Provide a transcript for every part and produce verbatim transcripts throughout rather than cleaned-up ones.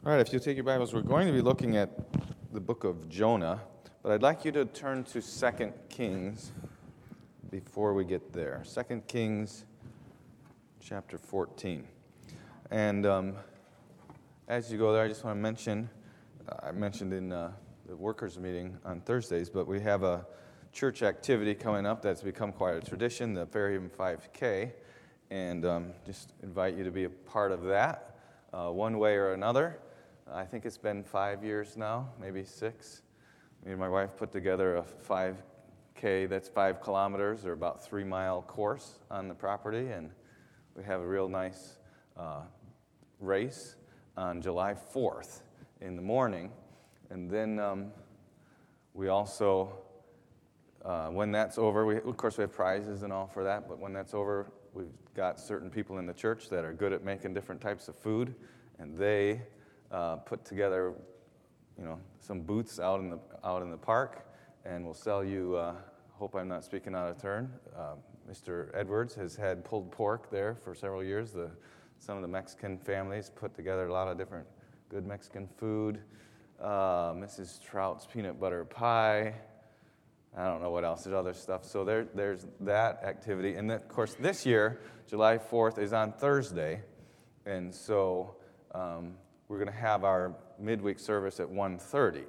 All right, if you take your Bibles, we're going to be looking at the book of Jonah, but I'd like you to turn to Second Kings before we get there. Second Kings chapter fourteen. And um, as you go there, I just want to mention, uh, I mentioned in uh, the workers' meeting on Thursdays, but we have a church activity coming up that's become quite a tradition, the Fairhaven five K, and um, just invite you to be a part of that uh, one way or another. I think it's been five years now, maybe six. Me and my wife put together a five K, that's five kilometers, or about three-mile course on the property, and we have a real nice uh, race on July fourth in the morning. And then um, we also, uh, when that's over, we, of course we have prizes and all for that, but when that's over, we've got certain people in the church that are good at making different types of food, and they Uh, put together, you know, some booths out in the out in the park, and we'll sell you. Uh, hope I'm not speaking out of turn. Uh, Mister Edwards has had pulled pork there for several years. The some of the Mexican families put together a lot of different good Mexican food. Uh, Missus Trout's peanut butter pie. I don't know what else. There's other stuff. So there, there's that activity, and then, of course, this year, July fourth is on Thursday, and so. Um, We're going to have our midweek service at one thirty.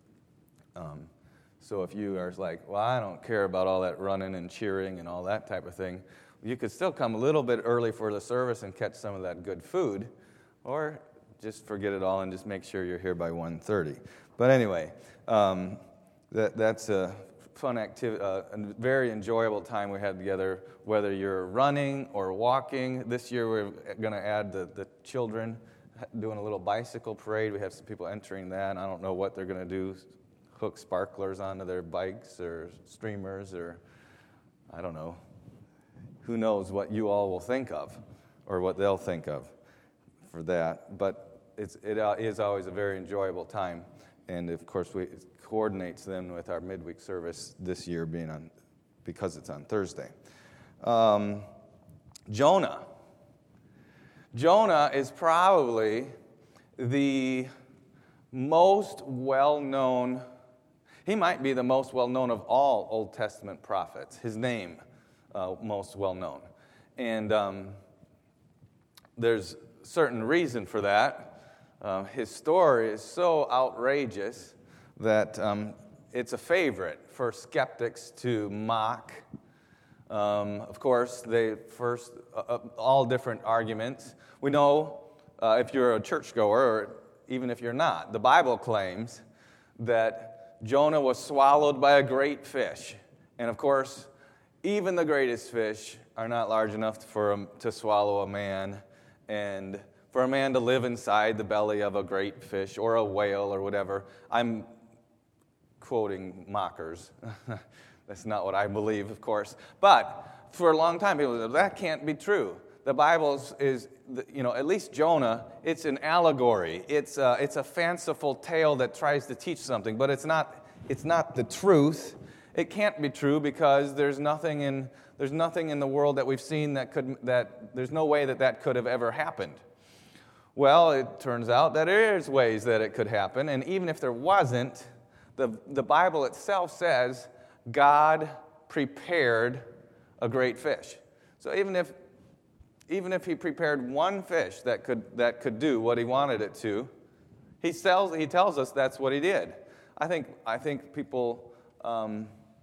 Um, so if you are like, well, I don't care about all that running and cheering and all that type of thing, you could still come a little bit early for the service and catch some of that good food, or just forget it all and just make sure you're here by one thirty. But anyway, um, that that's a fun activity, uh, a very enjoyable time we had together, whether you're running or walking. This year we're going to add the, the children doing a little bicycle parade. We have some people entering that, and I don't know what they're going to do, hook sparklers onto their bikes or streamers or, I don't know. Who knows what you all will think of or what they'll think of for that. But it's, it is always a very enjoyable time, and of course we, it coordinates then with our midweek service this year being on, because it's on Thursday. Um, Jonah. Jonah is probably the most well-known, he might be the most well-known of all Old Testament prophets, his name uh, most well-known. And um, there's certain reason for that. Uh, his story is so outrageous that um, it's a favorite for skeptics to mock. Um, of course, they first, uh, all different arguments. We know uh, if you're a churchgoer, or even if you're not, the Bible claims that Jonah was swallowed by a great fish. And of course, even the greatest fish are not large enough for him to swallow a man, and for a man to live inside the belly of a great fish or a whale or whatever. I'm quoting mockers. That's not what I believe, of course. But for a long time, people said, that can't be true. The Bible is, you know, at least Jonah, it's an allegory. It's a, it's a fanciful tale that tries to teach something, but it's not, it's not the truth. It can't be true because there's nothing in, there's nothing in the world that we've seen that could, that there's no way that that could have ever happened. Well, it turns out that there is ways that it could happen, and even if there wasn't, the, the Bible itself says God prepared a great fish. So even if even if he prepared one fish that could that could do what he wanted it to, he tells he tells us that's what he did. I think I think people, um,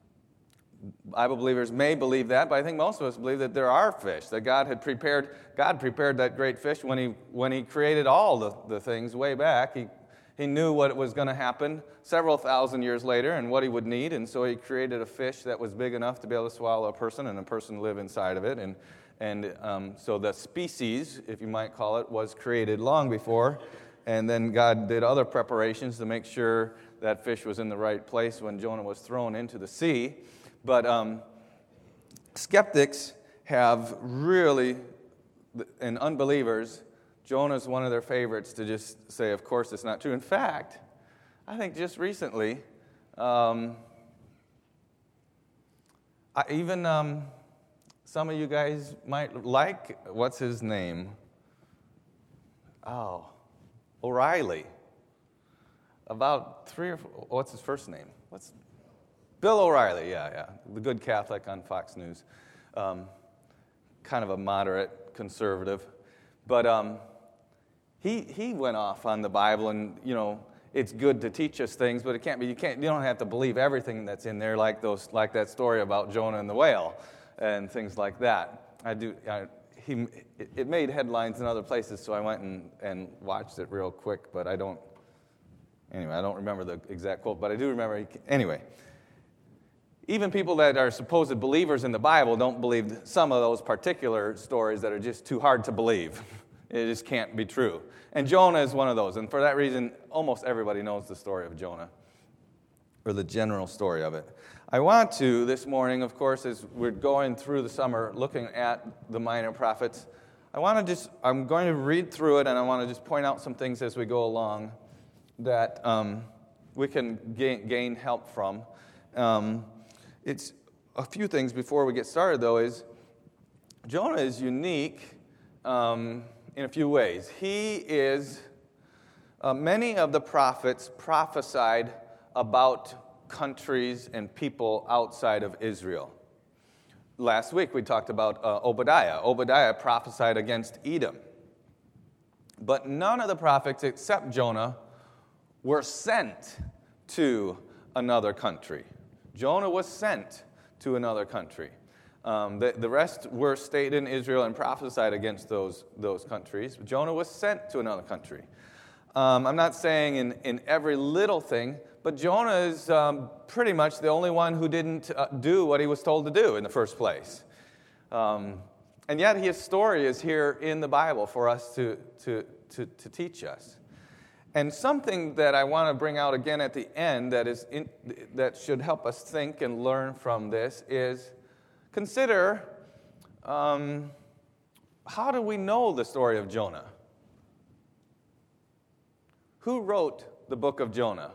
Bible believers may believe that, but I think most of us believe that there are fish that God had prepared. God prepared that great fish when he when he created all the, the things way back. He He knew what was going to happen several thousand years later and what he would need, and so he created a fish that was big enough to be able to swallow a person and a person live inside of it. And and um, so the species, if you might call it, was created long before, and then God did other preparations to make sure that fish was in the right place when Jonah was thrown into the sea. But um, skeptics have really, and unbelievers, Jonah's one of their favorites to just say, of course, it's not true. In fact, I think just recently, um, I, even um, some of you guys might like, what's his name? Oh, O'Reilly. About three or four, what's his first name? What's Bill O'Reilly, yeah, yeah. The Good Catholic on Fox News. Um, kind of a moderate conservative. But um, he he went off on the Bible, and, you know, it's good to teach us things, but it can't be, you can't, you don't have to believe everything that's in there, like those, like that story about Jonah and the whale, and things like that. I do, I, he, it made headlines in other places, so I went and, and watched it real quick, but I don't, anyway, I don't remember the exact quote, but I do remember, he, anyway. Even people that are supposed believers in the Bible don't believe some of those particular stories that are just too hard to believe. It just can't be true. And Jonah is one of those. And for that reason, almost everybody knows the story of Jonah, or the general story of it. I want to, this morning, of course, as we're going through the summer, looking at the minor prophets, I want to just, I'm going to read through it, and I want to just point out some things as we go along that um, we can gain, gain help from. Um, It's a few things before we get started, though, is Jonah is unique um, in a few ways. He is, uh, many of the prophets prophesied about countries and people outside of Israel. Last week we talked about uh, Obadiah. Obadiah prophesied against Edom. But none of the prophets except Jonah were sent to another country. Jonah was sent to another country. Um, the, the rest were stayed in Israel and prophesied against those, those countries. Jonah was sent to another country. Um, I'm not saying in, in every little thing, but Jonah is um, pretty much the only one who didn't uh, do what he was told to do in the first place. Um, and yet his story is here in the Bible for us to, to, to, to teach us. And something that I want to bring out again at the end that is in, that should help us think and learn from this is consider um, how do we know the story of Jonah? Who wrote the book of Jonah?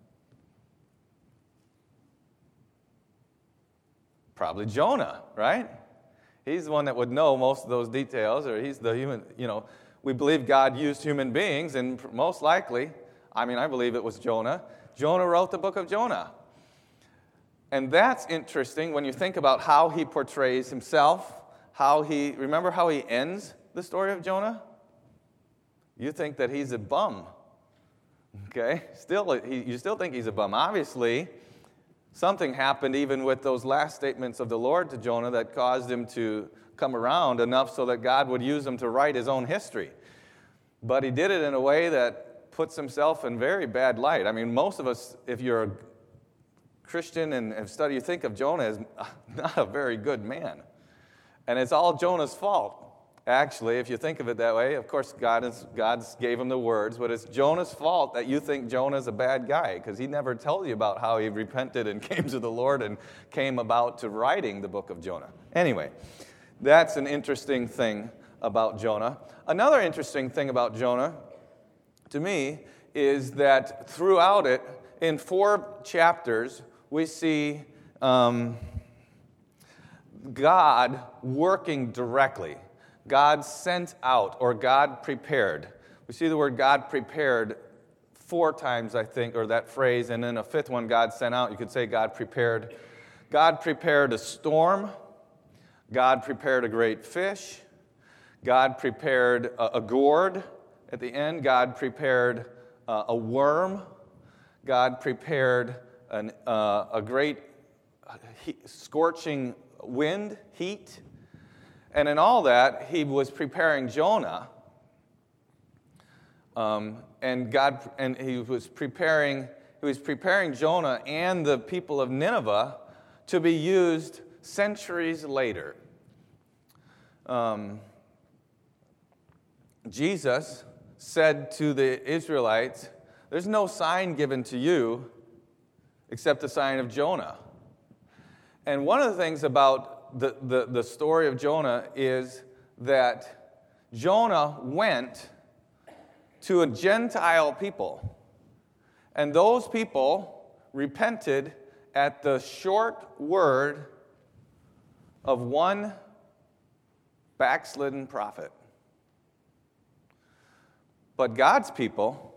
Probably Jonah, right? He's the one that would know most of those details, or he's the human, you know. We believe God used human beings, and most likely, I mean, I believe it was Jonah. Jonah wrote the book of Jonah. And that's interesting when you think about how he portrays himself, how he, remember how he ends the story of Jonah? You think that he's a bum, okay? Still, he, you still think he's a bum. Obviously, something happened even with those last statements of the Lord to Jonah that caused him to come around enough so that God would use him to write his own history. But he did it in a way that puts himself in very bad light. I mean, most of us, if you're a Christian and have studied, you think of Jonah as not a very good man. And it's all Jonah's fault. Actually, if you think of it that way, of course, God is, God's gave him the words, but it's Jonah's fault that you think Jonah's a bad guy, because he never told you about how he repented and came to the Lord and came about to writing the book of Jonah. Anyway, that's an interesting thing about Jonah. Another interesting thing about Jonah, to me, is that throughout it, in four chapters, we see um, God working directly. God sent out, or God prepared. We see the word God prepared four times, I think, or that phrase, and then a fifth one, God sent out. You could say God prepared. God prepared a storm. God prepared a great fish. God prepared a, a gourd at the end. God prepared uh, a worm. God prepared an, uh, a great heat, scorching wind, heat. And in all that, he was preparing Jonah. Um, and God, and he was preparing, he was preparing Jonah and the people of Nineveh to be used centuries later. Um, Jesus said to the Israelites, "There's no sign given to you except the sign of Jonah." And one of the things about the, the, the story of Jonah is that Jonah went to a Gentile people, and those people repented at the short word of one backslidden prophet. But God's people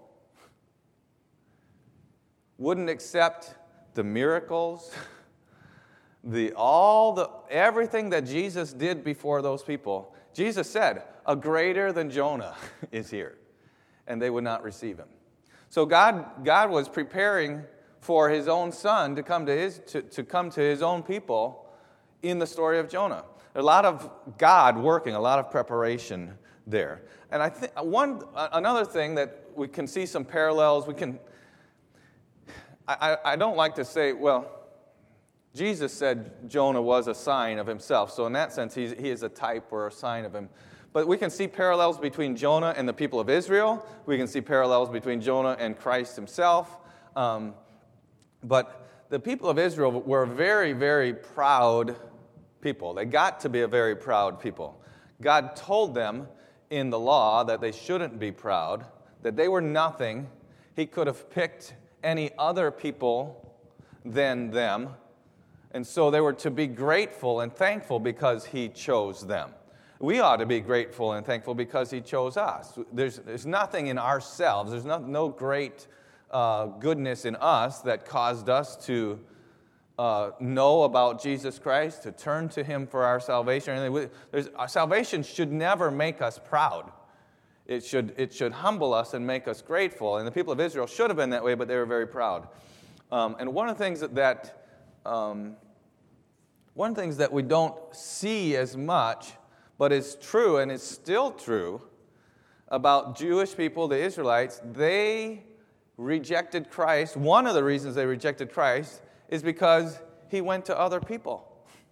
wouldn't accept the miracles, the all the everything that Jesus did before those people. Jesus said, "A greater than Jonah is here," and they would not receive him. So God, God was preparing for his own son to come to his to, to come to his own people in the story of Jonah. A lot of God working, a lot of preparation there. And I think one another thing that we can see some parallels. We can. I, I don't like to say, well, Jesus said Jonah was a sign of himself. So in that sense, he's, he is a type or a sign of him. But we can see parallels between Jonah and the people of Israel. We can see parallels between Jonah and Christ himself. Um, but the people of Israel were a very, very proud people. They got to be a very proud people. God told them in the law that they shouldn't be proud, that they were nothing. He could have picked any other people than them. And so they were to be grateful and thankful because he chose them. We ought to be grateful and thankful because he chose us. There's, there's nothing in ourselves. There's no, no great uh, goodness in us that caused us to uh, know about Jesus Christ, to turn to him for our salvation. There's, our salvation should never make us proud. It should, it should humble us and make us grateful. And the people of Israel should have been that way, but they were very proud. Um, and one of the things that, that um, one of the things that we don't see as much, but is true and is still true about Jewish people, the Israelites, they rejected Christ. One of the reasons they rejected Christ is because he went to other people.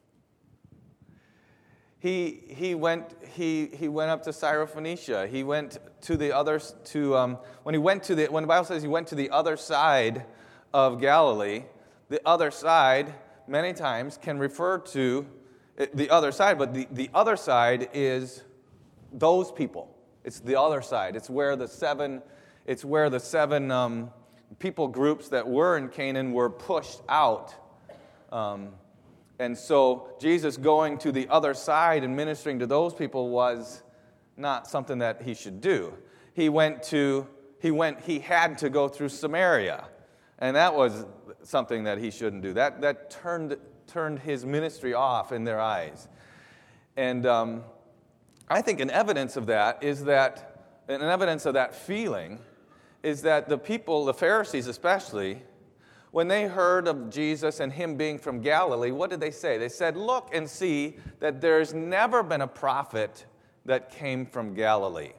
He he went he he went up to Syrophoenicia. He went to the others to um, when he went to the when the Bible says he went to the other side of Galilee. The other side many times can refer to the other side, but the, the other side is those people. It's the other side. It's where the seven it's where the seven um, people groups that were in Canaan were pushed out. Um, And so Jesus going to the other side and ministering to those people was not something that he should do. He went to he went he had to go through Samaria, and that was something that he shouldn't do. That that turned turned his ministry off in their eyes. And um, I think an evidence of that is that an evidence of that feeling is that the people, the Pharisees especially, when they heard of Jesus and him being from Galilee, what did they say? They said, "Look and see that there's never been a prophet that came from Galilee."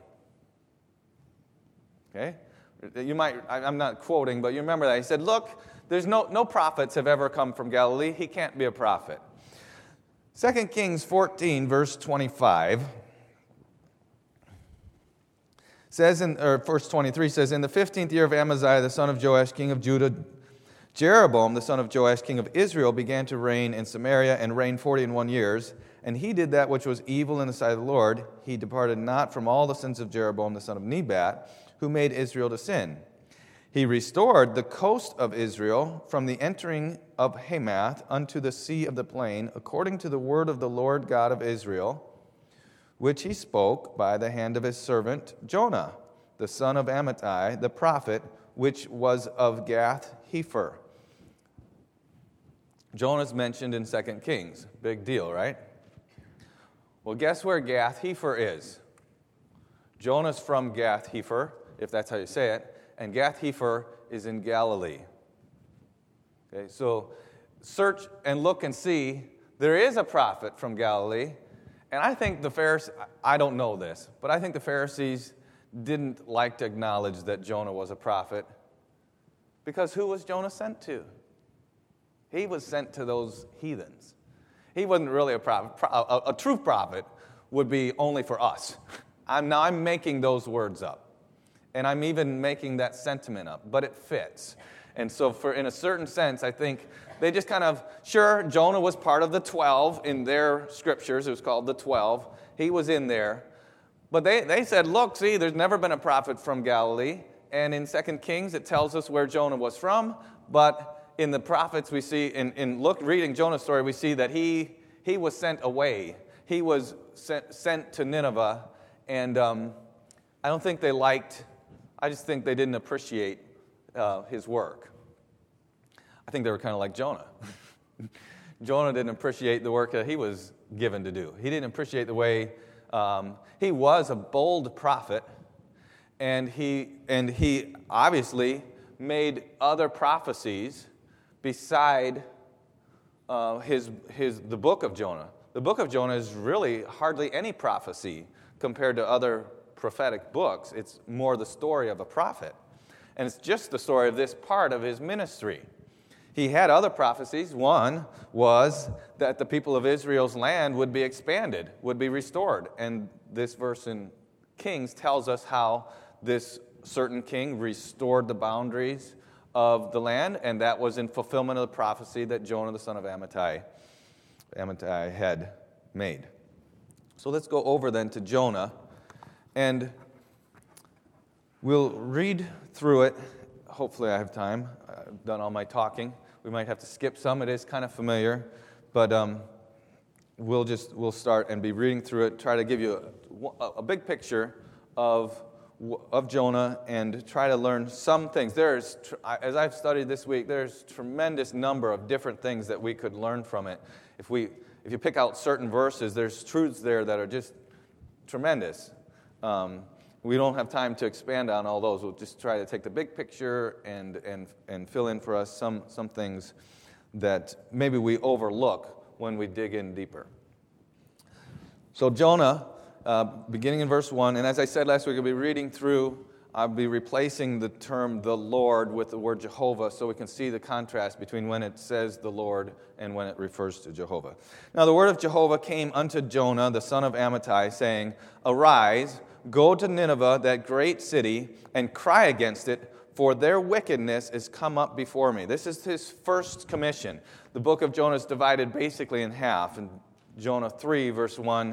Okay? You might, I'm not quoting, but you remember that. He said, "Look, there's no, no prophets have ever come from Galilee. He can't be a prophet." Second Kings fourteen, verse twenty-five, says, in, or verse twenty-three says, "In the fifteenth year of Amaziah, the son of Joash, king of Judah, Jeroboam, the son of Joash, king of Israel, began to reign in Samaria and reigned forty and one years. And he did that which was evil in the sight of the Lord. He departed not from all the sins of Jeroboam, the son of Nebat, who made Israel to sin. He restored the coast of Israel from the entering of Hamath unto the sea of the plain, according to the word of the Lord God of Israel, which he spoke by the hand of his servant Jonah, the son of Amittai, the prophet, which was of Gath-hepher." Jonah's mentioned in Second Kings. Big deal, right? Well, guess where Gath-hepher is? Jonah's from Gath-hepher, if that's how you say it, and Gath-hepher is in Galilee. Okay, so search and look and see. There is a prophet from Galilee, and I think the Pharisees, I don't know this, but I think the Pharisees didn't like to acknowledge that Jonah was a prophet, because who was Jonah sent to? He was sent to those heathens. He wasn't really a prophet. A, a true prophet would be only for us. I'm, now I'm making those words up. And I'm even making that sentiment up, but it fits. And so for in a certain sense, I think they just kind of, sure, Jonah was part of the twelve in their scriptures. It was called the twelve. He was in there. But they, they said, look, see, there's never been a prophet from Galilee. And in Second Kings, it tells us where Jonah was from, but in the prophets, we see, in, in look, reading Jonah's story, we see that he he was sent away. He was sent, sent to Nineveh, and um, I don't think they liked I just think they didn't appreciate uh, his work. I think they were kind of like Jonah. Jonah didn't appreciate the work that he was given to do. He didn't appreciate the way um, he was a bold prophet, and he and he obviously made other prophecies beside uh, his his the book of Jonah. The book of Jonah is really hardly any prophecy compared to other prophetic books. It's more the story of a prophet, and it's just the story of this part of his ministry. He had other prophecies. One was that the people of Israel's land would be expanded, would be restored. And this verse in Kings tells us how this certain king restored the boundaries of the land, and that was in fulfillment of the prophecy that Jonah, the son of Amittai, Amittai had made. So let's go over then to Jonah, and we'll read through it. Hopefully I have time. I've done all my talking. We might have to skip some. It is kind of familiar, but um, we'll just we'll start and be reading through it. Try to give you a, a big picture of of Jonah and try to learn some things. There's, as I've studied this week, there's a tremendous number of different things that we could learn from it. If we if you pick out certain verses, there's truths there that are just tremendous. Um, We don't have time to expand on all those. We'll just try to take the big picture and and and fill in for us some some things that maybe we overlook when we dig in deeper. So Jonah, uh, beginning in verse one, and as I said last week, I'll be reading through, I'll be replacing the term the Lord with the word Jehovah so we can see the contrast between when it says the Lord and when it refers to Jehovah. Now the word of Jehovah came unto Jonah, the son of Amittai, saying, Arise, go to Nineveh, that great city, and cry against it, for their wickedness is come up before me. This is his first commission. The book of Jonah is divided basically in half. In Jonah three, verse one,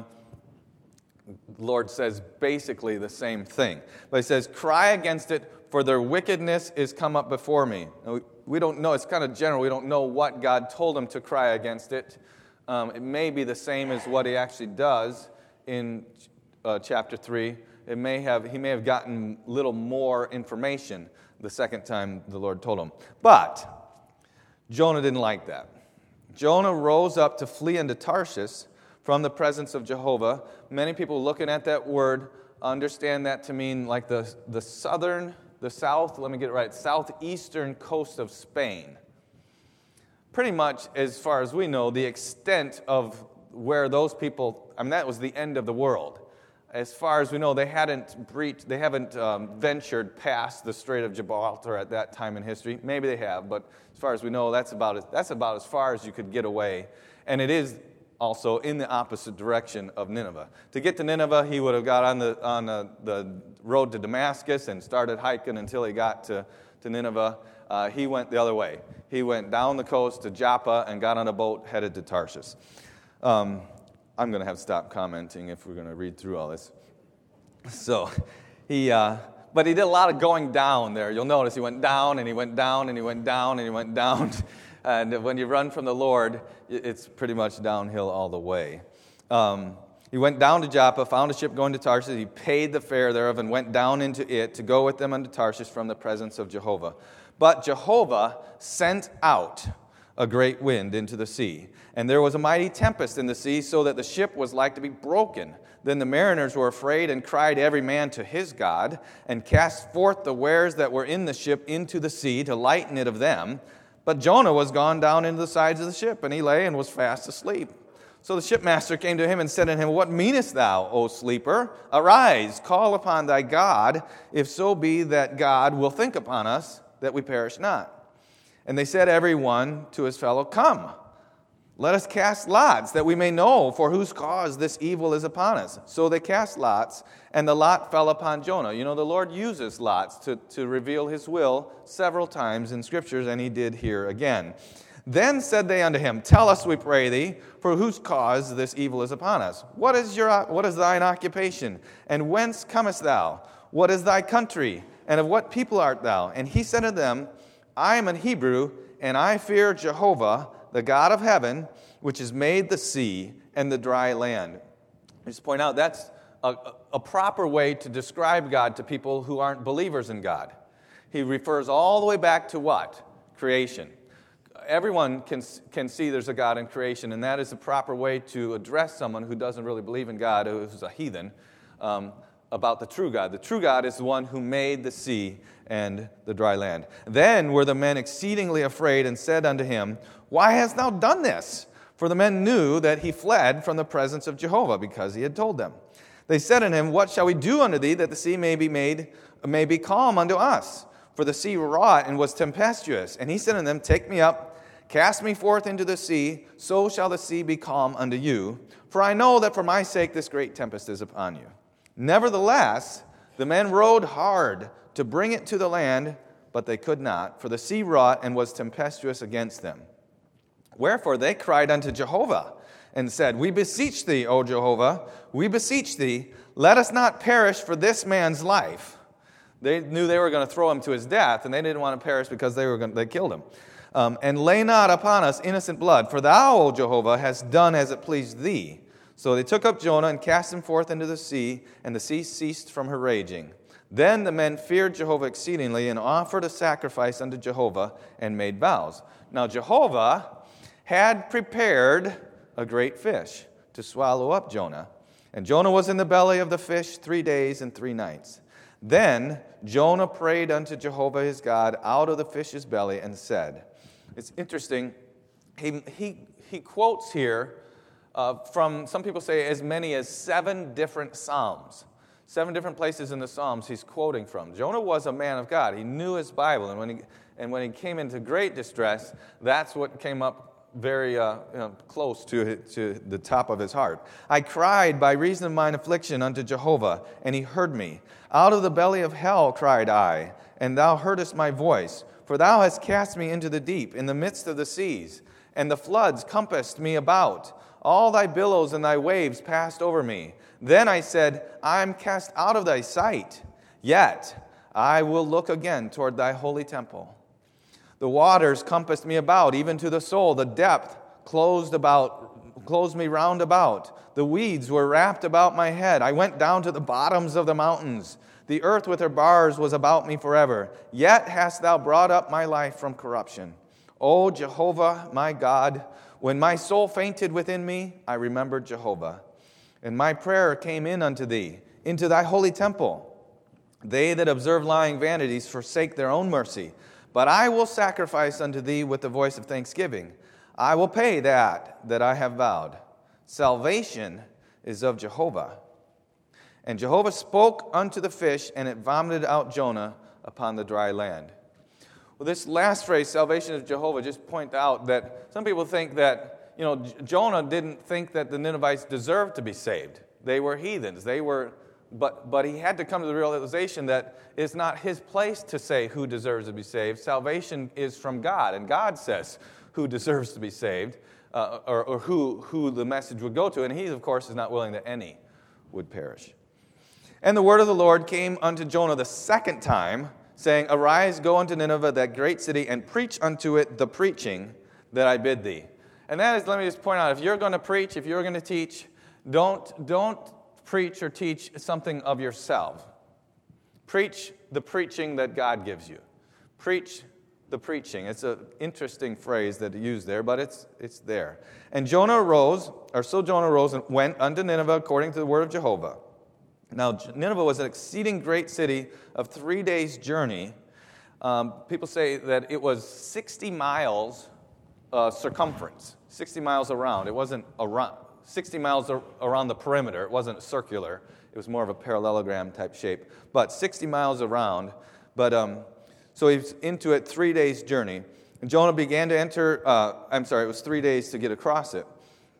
the Lord says basically the same thing. But he says, cry against it, for their wickedness is come up before me. Now, we don't know, it's kind of general. We don't know what God told him to cry against it. Um, it may be the same as what he actually does in Uh, chapter three. It may have he may have gotten a little more information the second time the Lord told him. But Jonah didn't like that. Jonah rose up to flee into Tarshish from the presence of Jehovah. Many people looking at that word understand that to mean like the, the southern, the south, let me get it right, southeastern coast of Spain. Pretty much, as far as we know, the extent of where those people, I mean, that was the end of the world. As far as we know, they hadn't breached, they haven't um, ventured past the Strait of Gibraltar at that time in history. Maybe they have, but as far as we know, that's about as, that's about as far as you could get away. And it is also in the opposite direction of Nineveh. To get to Nineveh, he would have got on the on the, the road to Damascus and started hiking until he got to, to Nineveh. Uh, he went the other way. He went down the coast to Joppa and got on a boat headed to Tarshish. Um, I'm going to have to stop commenting if we're going to read through all this. So, he, uh, but he did a lot of going down there. You'll notice he went down and he went down and he went down and he went down. And when you run from the Lord, it's pretty much downhill all the way. Um, he went down to Joppa, found a ship going to Tarshish. He paid the fare thereof and went down into it to go with them unto Tarshish from the presence of Jehovah. But Jehovah sent out a great wind into the sea, and there was a mighty tempest in the sea, so that the ship was like to be broken. Then the mariners were afraid and cried every man to his God, and cast forth the wares that were in the ship into the sea to lighten it of them. But Jonah was gone down into the sides of the ship, and he lay and was fast asleep. So the shipmaster came to him and said unto him, What meanest thou, O sleeper? Arise, call upon thy God, if so be that God will think upon us, that we perish not. And they said every one to his fellow, Come, let us cast lots, that we may know for whose cause this evil is upon us. So they cast lots, and the lot fell upon Jonah. You know, the Lord uses lots to, to reveal his will several times in Scriptures, and he did here again. Then said they unto him, Tell us, we pray thee, for whose cause this evil is upon us. What is your what is thine occupation? And whence comest thou? What is thy country? And of what people art thou? And he said unto them, I am an Hebrew, and I fear Jehovah, the God of heaven, which has made the sea and the dry land. I just point out that's a, a proper way to describe God to people who aren't believers in God. He refers all the way back to what? Creation. Everyone can, can see there's a God in creation, and that is the proper way to address someone who doesn't really believe in God, who's a heathen, um, about the true God. The true God is the one who made the sea and the dry land. Then were the men exceedingly afraid and said unto him, Why hast thou done this? For the men knew that he fled from the presence of Jehovah, because he had told them. They said unto him, What shall we do unto thee, that the sea may be made, may be calm unto us? For the sea wrought and was tempestuous. And he said unto them, Take me up, cast me forth into the sea, so shall the sea be calm unto you. For I know that for my sake this great tempest is upon you. Nevertheless, the men rowed hard to bring it to the land, but they could not, for the sea wrought and was tempestuous against them. Wherefore they cried unto Jehovah, and said, We beseech thee, O Jehovah, we beseech thee, let us not perish for this man's life. They knew they were going to throw him to his death, and they didn't want to perish because they were going to, they killed him. Um, and lay not upon us innocent blood, for thou, O Jehovah, hast done as it pleased thee. So they took up Jonah and cast him forth into the sea, and the sea ceased from her raging. Then the men feared Jehovah exceedingly, and offered a sacrifice unto Jehovah, and made vows. Now Jehovah had prepared a great fish to swallow up Jonah. And Jonah was in the belly of the fish three days and three nights. Then Jonah prayed unto Jehovah his God out of the fish's belly, and said, it's interesting, he, he, he quotes here uh, from, some people say, as many as seven different Psalms. Seven different places in the Psalms he's quoting from. Jonah was a man of God. He knew his Bible, and when he, and when he came into great distress, that's what came up very uh, you know, close to, to the top of his heart. I cried by reason of mine affliction unto Jehovah, and he heard me. Out of the belly of hell cried I, and thou heardest my voice. For thou hast cast me into the deep, in the midst of the seas, and the floods compassed me about. All thy billows and thy waves passed over me. Then I said, I am cast out of thy sight, yet I will look again toward thy holy temple. The waters compassed me about, even to the soul. The depth closed about, closed me round about. The weeds were wrapped about my head. I went down to the bottoms of the mountains. The earth with her bars was about me forever. Yet hast thou brought up my life from corruption. O Jehovah, my God, when my soul fainted within me, I remembered Jehovah. And my prayer came in unto thee, into thy holy temple. They that observe lying vanities forsake their own mercy. But I will sacrifice unto thee with the voice of thanksgiving. I will pay that that I have vowed. Salvation is of Jehovah. And Jehovah spoke unto the fish, and it vomited out Jonah upon the dry land. Well, this last phrase, salvation of Jehovah, just point out that some people think that, you know, Jonah didn't think that the Ninevites deserved to be saved. They were heathens. They were, but, but he had to come to the realization that it's not his place to say who deserves to be saved. Salvation is from God, and God says who deserves to be saved, uh, or, or who, who the message would go to. And he, of course, is not willing that any would perish. And the word of the Lord came unto Jonah the second time, saying, Arise, go unto Nineveh, that great city, and preach unto it the preaching that I bid thee. And that is, let me just point out, if you're going to preach, if you're going to teach, don't, don't preach or teach something of yourself. Preach the preaching that God gives you. Preach the preaching. It's an interesting phrase that he used there, but it's it's there. And Jonah arose, or so Jonah arose and went unto Nineveh according to the word of Jehovah. Now, Nineveh was an exceeding great city of three days' journey. Um, people say that it was sixty miles uh, circumference, sixty miles around. It wasn't around, sixty miles around the perimeter. It wasn't circular. It was more of a parallelogram type shape, but sixty miles around. But um, so he was into it three days' journey. And Jonah began to enter, uh, I'm sorry, it was three days to get across it.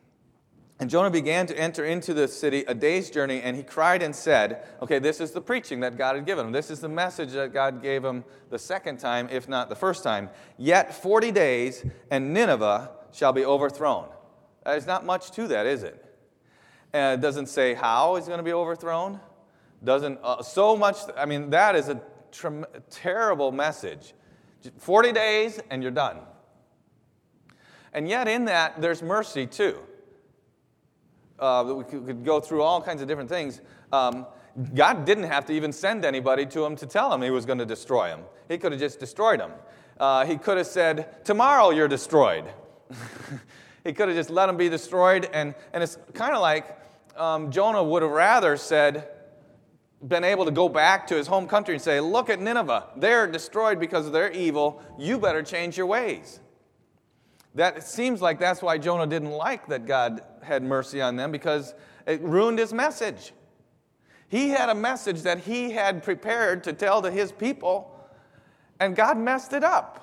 And Jonah began to enter into the city a day's journey, and he cried and said, okay, this is the preaching that God had given him. This is the message that God gave him the second time, if not the first time. Yet forty days, and Nineveh shall be overthrown. There's not much to that, is it? And it doesn't say how he's going to be overthrown. Doesn't uh, so much, I mean, that is a tre- terrible message. forty days, and you're done. And yet in that, there's mercy too. uh, we could, could go through all kinds of different things. Um, God didn't have to even send anybody to him to tell him he was going to destroy him. He could have just destroyed him. Uh, he could have said, tomorrow you're destroyed. He could have just let him be destroyed. And, and it's kind of like um, Jonah would have rather said, been able to go back to his home country and say, look at Nineveh. They're destroyed because of their evil. You better change your ways. That it seems like that's why Jonah didn't like that God had mercy on them, because it ruined his message. He had a message that he had prepared to tell to his people, and God messed it up.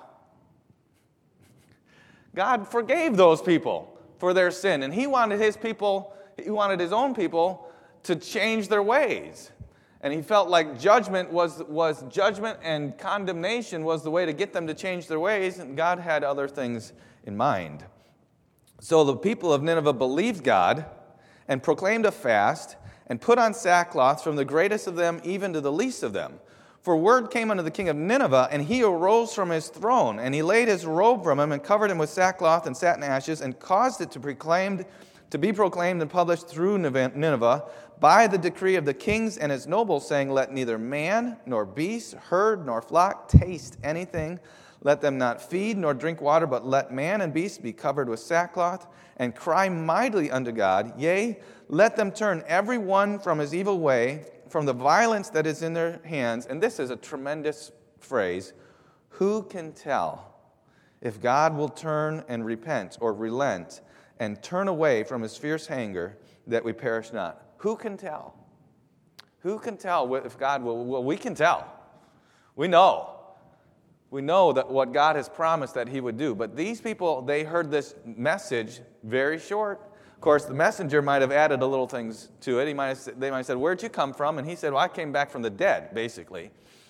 God forgave those people for their sin, and he wanted his people, he wanted his own people to change their ways. And he felt like judgment was, was judgment and condemnation was the way to get them to change their ways, and God had other things in mind. So the people of Nineveh believed God and proclaimed a fast and put on sackcloth from the greatest of them even to the least of them. For word came unto the king of Nineveh, and he arose from his throne, and he laid his robe from him, and covered him with sackcloth and sat in ashes, and caused it to proclaimed, to be proclaimed and published through Nineveh by the decree of the kings and his nobles, saying, let neither man, nor beast, herd, nor flock taste anything. Let them not feed, nor drink water, but let man and beast be covered with sackcloth, and cry mightily unto God. Yea, let them turn every one from his evil way, from the violence that is in their hands. And this is a tremendous phrase. Who can tell if God will turn and repent or relent and turn away from his fierce anger that we perish not? Who can tell? Who can tell if God will? Well, we can tell. We know. We know that what God has promised that he would do. But these people, they heard this message very short. Of course, the messenger might have added a little things to it. He might have, they might have said, where'd you come from? And he said, well, I came back from the dead, basically.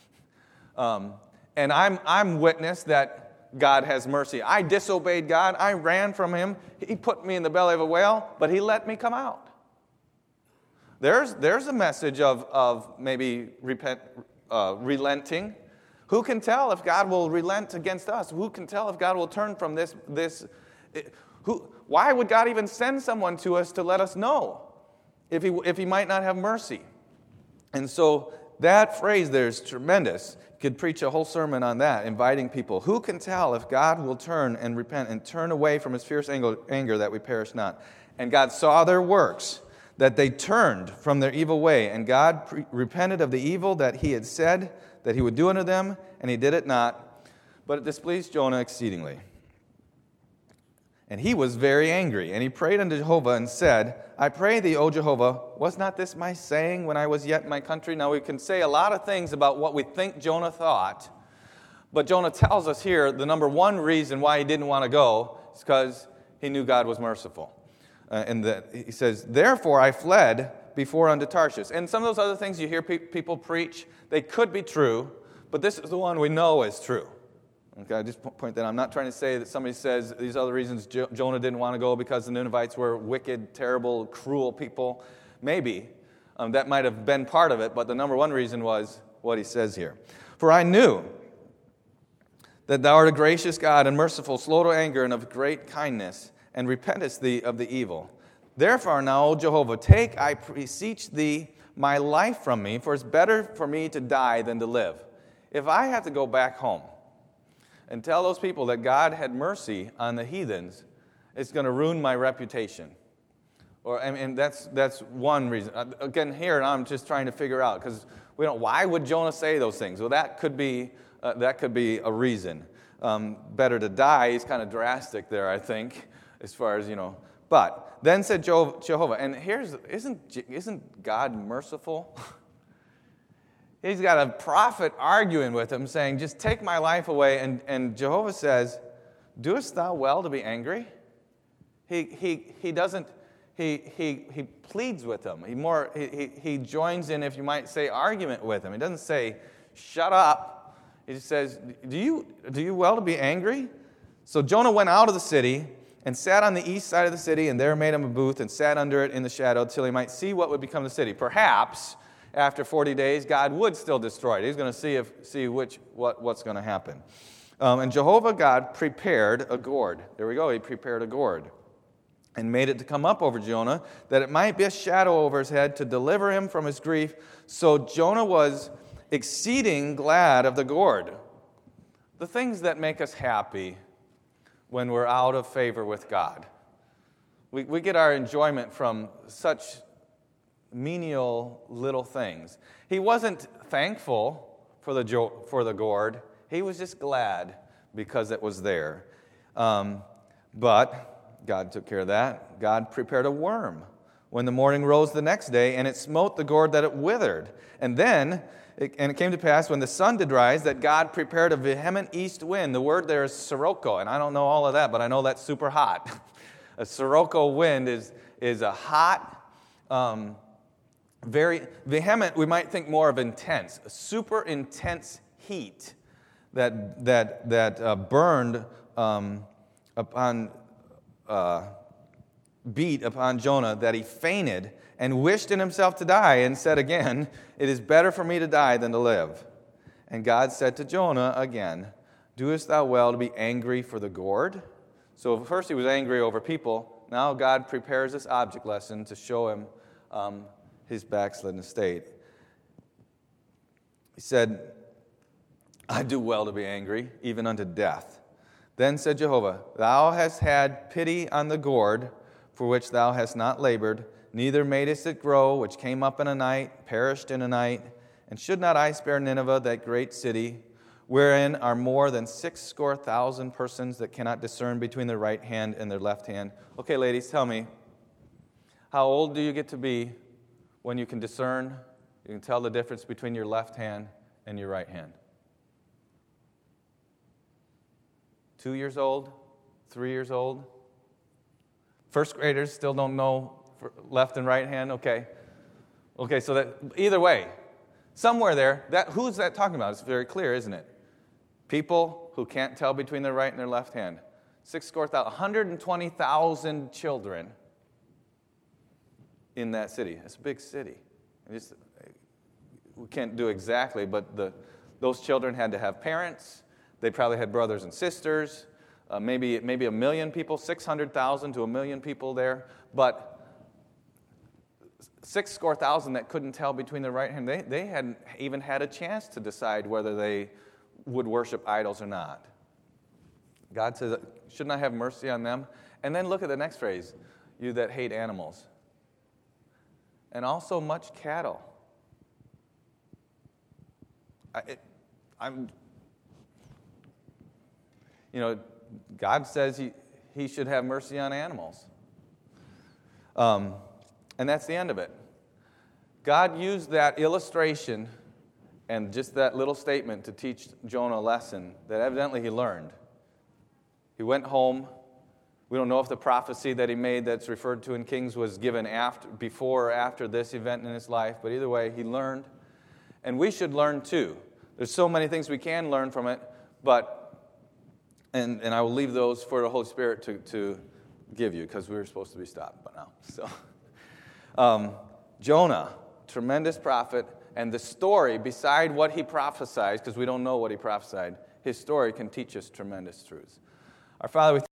Um, and I'm, I'm witness that God has mercy. I disobeyed God. I ran from him. He put me in the belly of a whale, but he let me come out. There's, there's a message of, of maybe repent, uh, relenting. Who can tell if God will relent against us? Who can tell if God will turn from this? this who, why would God even send someone to us to let us know if he, if he might not have mercy? And so that phrase there is tremendous. Could preach a whole sermon on that, inviting people. Who can tell if God will turn and repent and turn away from his fierce anger, anger that we perish not? And God saw their works, that they turned from their evil way, and God pre- repented of the evil that he had said that he would do unto them, and he did it not. But it displeased Jonah exceedingly. And he was very angry, and he prayed unto Jehovah and said, I pray thee, O Jehovah, was not this my saying when I was yet in my country? Now we can say a lot of things about what we think Jonah thought, but Jonah tells us here the number one reason why he didn't want to go is because he knew God was merciful. Uh, and the, he says, therefore I fled before unto Tarshish. And some of those other things you hear pe- people preach, they could be true, but this is the one we know is true. Okay, I just point that out. I'm not trying to say that somebody says these other reasons Jo- Jonah didn't want to go because the Ninevites were wicked, terrible, cruel people. Maybe. Um, that might have been part of it, but the number one reason was what he says here. For I knew that thou art a gracious God and merciful, slow to anger, and of great kindness, and repentest thee of the evil. Therefore now, O Jehovah, take, I beseech thee, my life from me, for it's better for me to die than to live. If I have to go back home and tell those people that God had mercy on the heathens, it's going to ruin my reputation. Or I mean, that's that's one reason. Again, here I'm just trying to figure out, because we don't. Why would Jonah say those things? Well, that could be uh, that could be a reason. Um, better to die is kind of drastic there, I think, as far as you know. But then said Jehovah, and here's isn't isn't God merciful? He's got a prophet arguing with him, saying, just take my life away. And, and Jehovah says, doest thou well to be angry? He he he doesn't, he he he pleads with him. He more he he joins in, if you might say, argument with him. He doesn't say, shut up. He says, do you do you well to be angry? So Jonah went out of the city and sat on the east side of the city, and there made him a booth and sat under it in the shadow till he might see what would become the city. Perhaps after forty days, God would still destroy it. He's going to see if see which what, what's going to happen. Um, and Jehovah God prepared a gourd. There we go. He prepared a gourd. and made it to come up over Jonah, that it might be a shadow over his head to deliver him from his grief. So Jonah was exceeding glad of the gourd. The things that make us happy when we're out of favor with God. We, we get our enjoyment from such menial little things. He wasn't thankful for the jo- for the gourd. He was just glad because it was there. Um, but God took care of that. God prepared a worm when the morning rose the next day, and it smote the gourd that it withered. And then, it, and it came to pass when the sun did rise, that God prepared a vehement east wind. The word there is sirocco, and I don't know all of that, but I know that's super hot. A sirocco wind is, is a hot, um, very vehement, we might think more of intense, a super intense heat that, that, that uh, burned um, upon... Uh, beat upon Jonah, that he fainted and wished in himself to die, and said again, "It is better for me to die than to live." And God said to Jonah again, "Doest thou well to be angry for the gourd?" So first he was angry over people. Now God prepares this object lesson to show him um, his backslidden state. He said, "I do well to be angry, even unto death." Then said Jehovah, "Thou hast had pity on the gourd, for which thou hast not labored, neither madest it grow, which came up in a night, perished in a night. And should not I spare Nineveh, that great city, wherein are more than six score thousand persons that cannot discern between their right hand and their left hand?" Okay, ladies, tell me, how old do you get to be when you can discern, you can tell the difference between your left hand and your right hand? Two years old? Three years old? First graders still don't know left and right hand? Okay. Okay, so that either way, somewhere there, that who's that talking about? It's very clear, isn't it? People who can't tell between their right and their left hand. Six score thousand, one hundred twenty thousand children in that city. It's a big city. Just, we can't do exactly, but the those children had to have parents. They probably had brothers and sisters, uh, maybe maybe a million people, six hundred thousand to a million people there. But six score thousand that couldn't tell between their right hand, they, they hadn't even had a chance to decide whether they would worship idols or not. God says, "Shouldn't I have mercy on them?" And then look at the next phrase, "You that hate animals, and also much cattle." I, it, I'm... You know, God says he, he should have mercy on animals. Um, and that's the end of it. God used that illustration and just that little statement to teach Jonah a lesson that evidently he learned. He went home. We don't know if the prophecy that he made that's referred to in Kings was given after, before or after this event in his life, but either way, he learned. And we should learn too. There's so many things we can learn from it, but And, and I will leave those for the Holy Spirit to, to give you, because we were supposed to be stopped by now. So, um, Jonah, tremendous prophet, and the story, beside what he prophesied, because we don't know what he prophesied, his story can teach us tremendous truths. Our Father, we